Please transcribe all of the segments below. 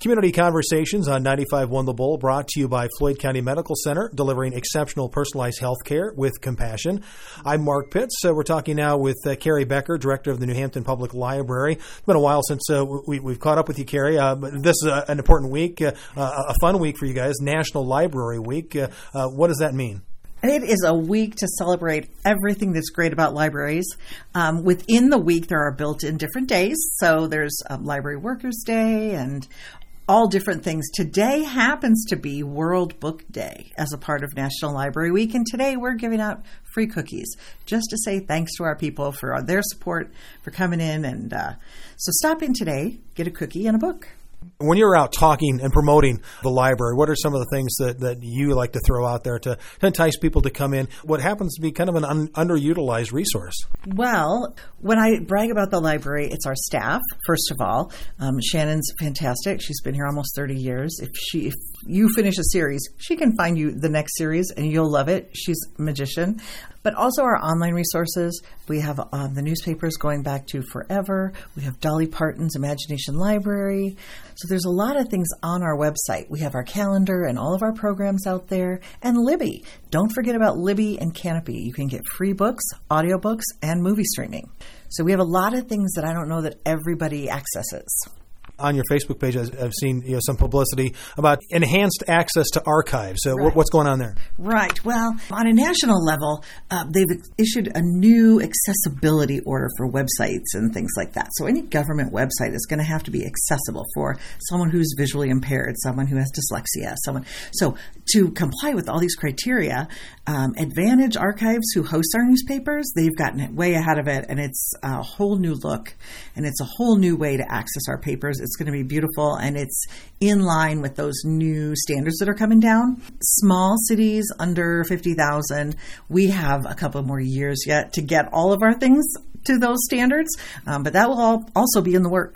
Community Conversations on 95.1 The Bull, brought to you by Floyd County Medical Center, delivering exceptional personalized health care with compassion. I'm Mark Pitts. We're talking now with Carrie Becker, Director of the New Hampton Public Library. It's been a while since we've caught up with you, Carrie. But this is an important week, a fun week for you guys, National Library Week. What does that mean? It is a week to celebrate everything that's great about libraries. Within the week, there are built-in different days. So there's Library Workers' Day and all different things. Today happens to be World Book Day as a part of National Library Week. And today we're giving out free cookies just to say thanks to our people for their support, for coming in. And so stop in today, get a cookie and a book. When you're out talking and promoting the library, what are some of the things that you like to throw out there to entice people to come in? What happens to be kind of an underutilized resource? Well, when I brag about the library, it's our staff, first of all. Shannon's fantastic. She's been here almost 30 years. If you finish a series, she can find you the next series and you'll love it. She's a magician. But also our online resources. We have the newspapers going back to forever. We have Dolly Parton's Imagination Library. So there's a lot of things on our website. We have our calendar and all of our programs out there. And Libby. Don't forget about Libby and Canopy. You can get free books, audiobooks, and movie streaming. So we have a lot of things that I don't know that everybody accesses. On your Facebook page, I've seen some publicity about enhanced access to archives. So Right. What's going on there? Right. Well, on a national level, they've issued a new accessibility order for websites and things like that. So any government website is going to have to be accessible for someone who's visually impaired, someone who has dyslexia, So to comply with all these criteria, Advantage Archives, who hosts our newspapers, they've gotten it way ahead of it, and it's a whole new look, and it's a whole new way to access our papers. It's going to be beautiful, and it's in line with those new standards that are coming down. Small cities under 50,000, we have a couple more years yet to get all of our things to those standards, but that will also be in the works.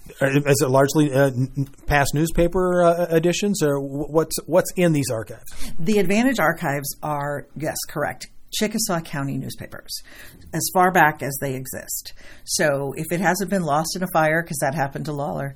Is it largely past newspaper editions, or what's in these archives? The Advantage Archives are, yes, correct, Chickasaw County newspapers, as far back as they exist. So if it hasn't been lost in a fire, because that happened to Lawler,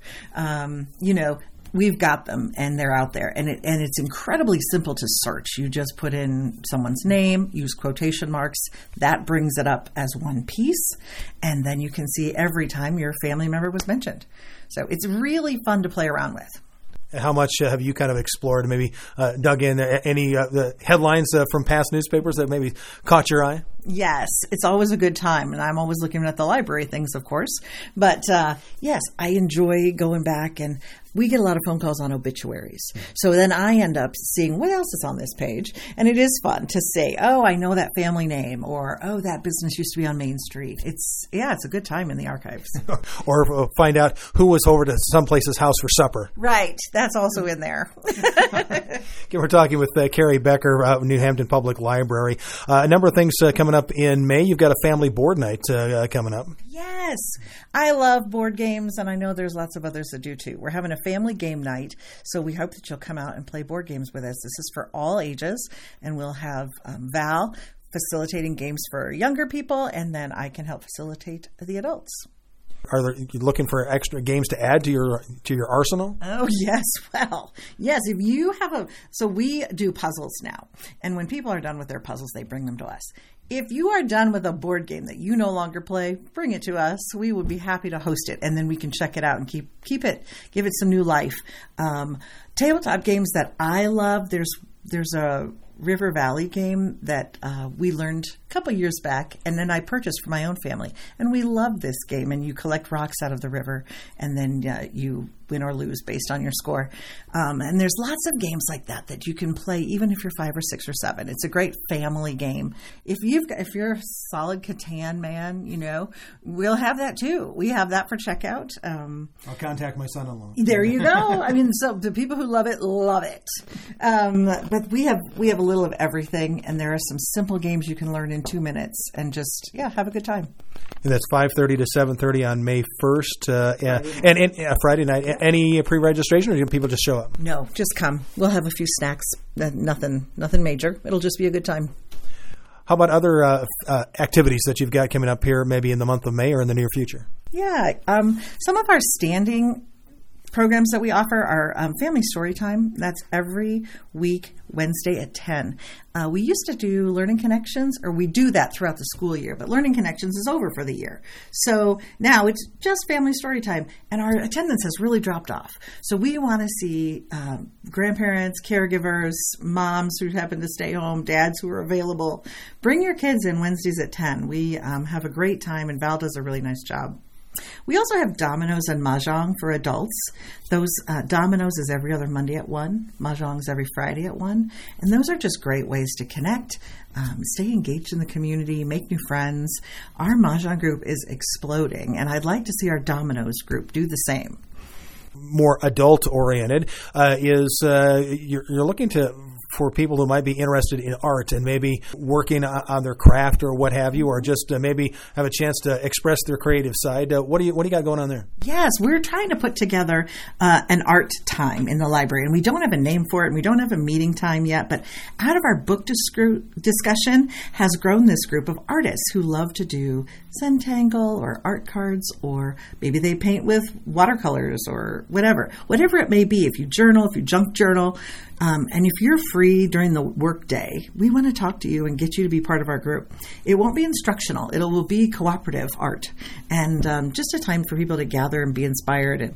we've got them and they're out there. And it's incredibly simple to search. You just put in someone's name, use quotation marks. That brings it up as one piece. And then you can see every time your family member was mentioned. So it's really fun to play around with. How much have you kind of explored, maybe dug in any the headlines from past newspapers that maybe caught your eye? Yes, it's always a good time, and I'm always looking at the library things, of course. But yes, I enjoy going back, and we get a lot of phone calls on obituaries. So then I end up seeing what else is on this page, and it is fun to say, oh, I know that family name, or oh, that business used to be on Main Street. It's a good time in the archives. Or find out who was over to someplace's house for supper. Right, that's also in there. Okay, we're talking with Carrie Becker, New Hampton Public Library. A number of things coming up in May. You've got a family board night coming up. Yes. I love board games, and I know there's lots of others that do too. We're having a family game night, so we hope that you'll come out and play board games with us. This is for all ages, and we'll have Val facilitating games for younger people, and then I can help facilitate the adults. Are you looking for extra games to add to your arsenal? Oh, yes. Well, yes. If you have so we do puzzles now. And when people are done with their puzzles, they bring them to us. If you are done with a board game that you no longer play, bring it to us. We would be happy to host it. And then we can check it out and keep it, give it some new life. Tabletop games that I love, there's a River Valley game that we learned a couple years back, and then I purchased for my own family. And we love this game, and you collect rocks out of the river, and then you win or lose based on your score. And there's lots of games like that you can play even if you're 5 or 6 or 7. It's a great family game. If you're a solid Catan man, we'll have that too. We have that for checkout. I'll contact my son-in-law. There you go. I mean, so the people who love it, love it. But we have a little of everything, and there are some simple games you can learn in 2 minutes and just, have a good time. And that's 5:30 to 7:30 on May 1st. And Friday night. Any pre-registration, or do people just show up? No, just come. We'll have a few snacks. Nothing major. It'll just be a good time. How about other activities that you've got coming up here, maybe in the month of May or in the near future? Yeah. Some of our standing programs that we offer are Family Story Time. That's every week, Wednesday at 10. We used to do Learning Connections, or we do that throughout the school year, but Learning Connections is over for the year. So now it's just Family Story Time, and our attendance has really dropped off. So we want to see grandparents, caregivers, moms who happen to stay home, dads who are available. Bring your kids in Wednesdays at 10. We have a great time, and Val does a really nice job. We also have Dominoes and Mahjong for adults. Those Dominoes is every other Monday at 1. Mahjong is every Friday at 1. And those are just great ways to connect, stay engaged in the community, make new friends. Our Mahjong group is exploding, and I'd like to see our Dominoes group do the same. More adult-oriented you're looking for people who might be interested in art and maybe working on their craft or what have you, or just maybe have a chance to express their creative side. What do you got going on there? Yes, we're trying to put together an art time in the library, and we don't have a name for it, and we don't have a meeting time yet, but out of our book discussion has grown this group of artists who love to do Zentangle or art cards, or maybe they paint with watercolors or whatever it may be. If you journal, if you junk journal, and if you're free during the work day, we want to talk to you and get you to be part of our group. It won't be instructional. It will be cooperative art, and just a time for people to gather and be inspired and,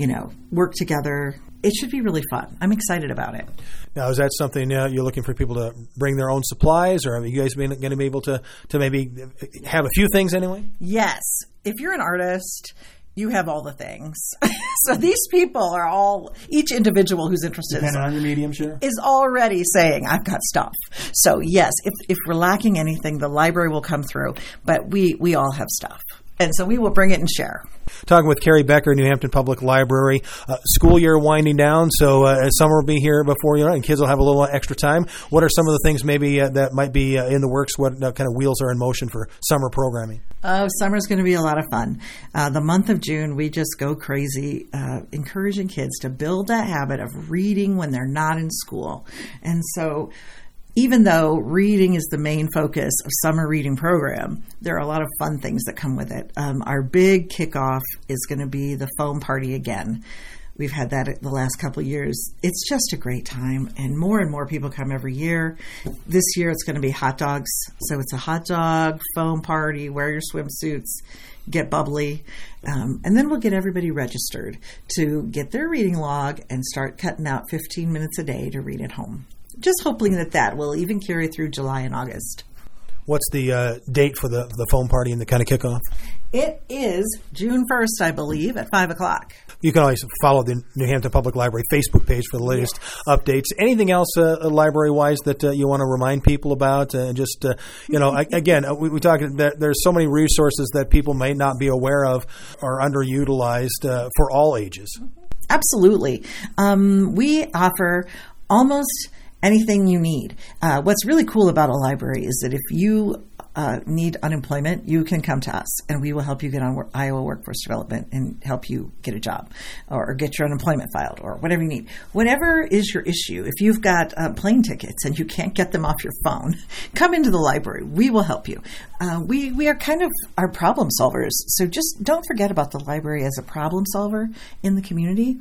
work together. It should be really fun. I'm excited about it. Now, is that something you're looking for people to bring their own supplies, or are you guys going to be able to maybe have a few things anyway? Yes. If you're an artist, you have all the things. So these people are each individual who's interested Depending on your medium, sure, is already saying, I've got stuff. So yes, if we're lacking anything, the library will come through, but we all have stuff. And so we will bring it and share. Talking with Carrie Becker, New Hampton Public Library. School year winding down, so summer will be here before you know it, and kids will have a little extra time. What are some of the things maybe that might be in the works? What kind of wheels are in motion for summer programming? Oh, summer's going to be a lot of fun. The month of June, we just go crazy, encouraging kids to build that habit of reading when they're not in school. And so even though reading is the main focus of summer reading program, there are a lot of fun things that come with it. Our big kickoff is going to be the foam party again. We've had that the last couple of years. It's just a great time, and more people come every year. This year it's going to be hot dogs. So it's a hot dog foam party, wear your swimsuits, get bubbly, and then we'll get everybody registered to get their reading log and start cutting out 15 minutes a day to read at home. Just hoping that will even carry through July and August. What's the date for the foam party and the kind of kickoff? It is June 1st, I believe, at 5 o'clock. You can always follow the New Hampton Public Library Facebook page for the latest updates. Anything else library-wise that you want to remind people about? Just, again, we talk that there's so many resources that people may not be aware of or underutilized for all ages. Absolutely. We offer almost anything you need. What's really cool about a library is that if you need unemployment, you can come to us and we will help you get on Iowa Workforce Development and help you get a job or get your unemployment filed or whatever you need. Whatever is your issue, if you've got plane tickets and you can't get them off your phone, come into the library. We will help you. We are kind of our problem solvers. So just don't forget about the library as a problem solver in the community.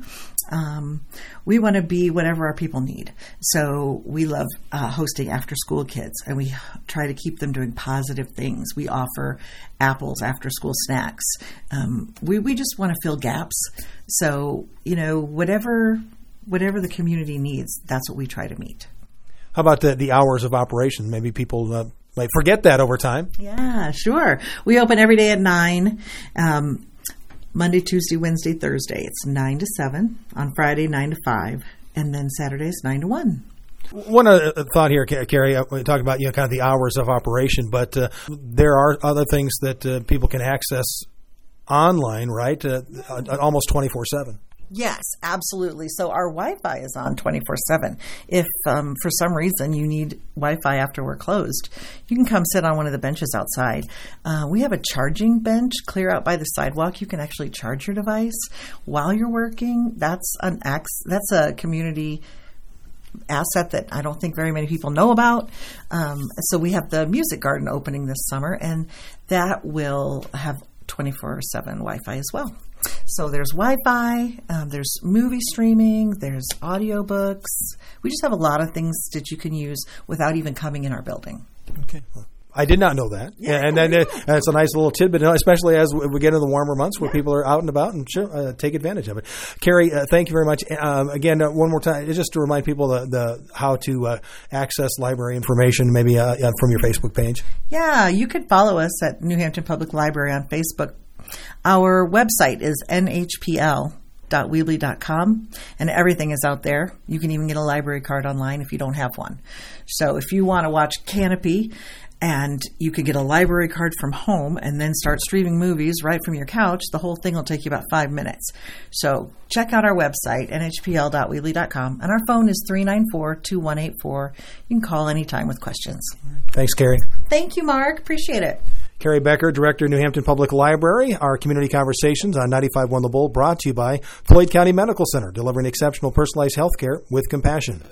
We want to be whatever our people need. So we love hosting after-school kids, and we try to keep them doing positive things. We offer apples after-school snacks. We just want to fill gaps. So, whatever the community needs, that's what we try to meet. How about the hours of operation? Maybe people might forget that over time. Yeah, sure. We open every day at 9. Monday, Tuesday, Wednesday, Thursday. It's 9 to 7. On Friday, 9 to 5. And then Saturdays, 9 to 1. One thought here, Carrie, we talked about kind of the hours of operation, but there are other things that people can access online, right? Almost 24/7. Yes, absolutely. So our Wi-Fi is on 24/7. If for some reason you need Wi-Fi after we're closed, you can come sit on one of the benches outside. We have a charging bench clear out by the sidewalk. You can actually charge your device while you're working. That's a community asset that I don't think very many people know about. So we have the Music Garden opening this summer, and that will have 24/7 Wi-Fi as well. So there's Wi-Fi, there's movie streaming, there's audiobooks. We just have a lot of things that you can use without even coming in our building. Okay. I did not know that. Yeah, and then it's a nice little tidbit, especially as we get into the warmer months where people are out and about, and take advantage of it. Carrie, thank you very much. Again, one more time, just to remind people the how to access library information, maybe from your Facebook page. Yeah, you could follow us at New Hampton Public Library on Facebook. Our website is nhpl.weebly.com, and everything is out there. You can even get a library card online if you don't have one. So if you want to watch Canopy, and you could get a library card from home and then start streaming movies right from your couch, the whole thing will take you about 5 minutes. So check out our website, nhpl.weebly.com, and our phone is 394-2184. You can call anytime with questions. Thanks, Carrie. Thank you, Mark. Appreciate it. Carrie Becker, Director of New Hampton Public Library. Our community conversations on 95.1 The Bull, brought to you by Floyd County Medical Center, delivering exceptional personalized health care with compassion.